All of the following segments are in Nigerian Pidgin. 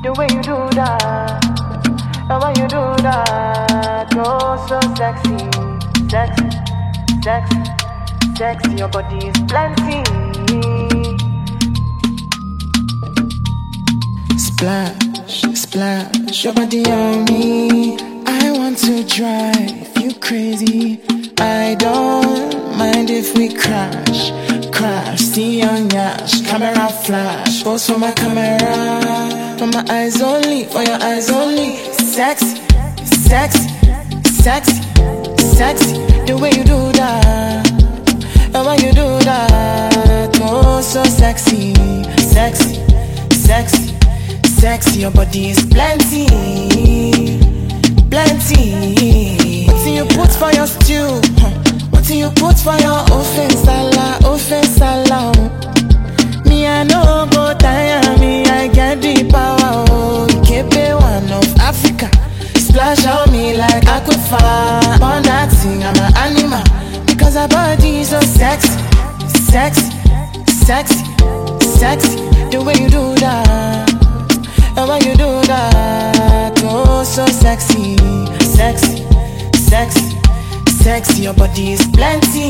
The way you do that, and when you do that, oh so sexy, sexy, sexy, sexy. Your body is plenty. Splash, splash, your body on me. I want to drive you crazy. I don't mind if we crash, crash. See on yash, camera flash. Pose for my camera, for my eyes only, for your eyes only. Sexy, sexy, sexy, sexy. The way you do that, and when you do that, oh so sexy, sexy, sexy, sexy. Your body is plenty, plenty. What do you put for your stew? What do you put for your offense, Allah, offense, Allah? Me I no go tire me, I get the power. Oh, you can't be one of Africa. Splash on me like aquifer. On that thing, I'm an animal because our body is so sexy, sexy, sexy, sexy. The way you do that, and when you do that, oh so sexy, sexy, sexy, sexy. Your body is plenty,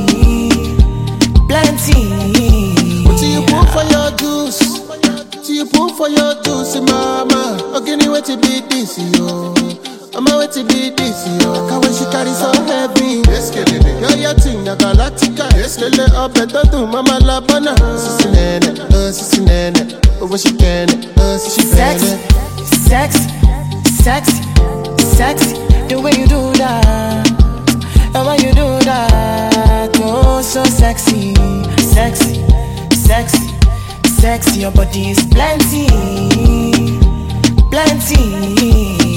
plenty. What do you put for your juice? What do you put for your juice, mama? Okay, what to be this, yo? I'm a way to be this, yo. Can't wait she carry so heavy. Yes, get it. Girl, your thing, na galactica. Yes, lele up, better do, mama la bana. Sissy nene, oh, when she can, she sexy, sexy, sexy, sexy. The way you do that, and when you do that, oh so sexy, sexy, sexy, sexy. Your body is plenty, plenty.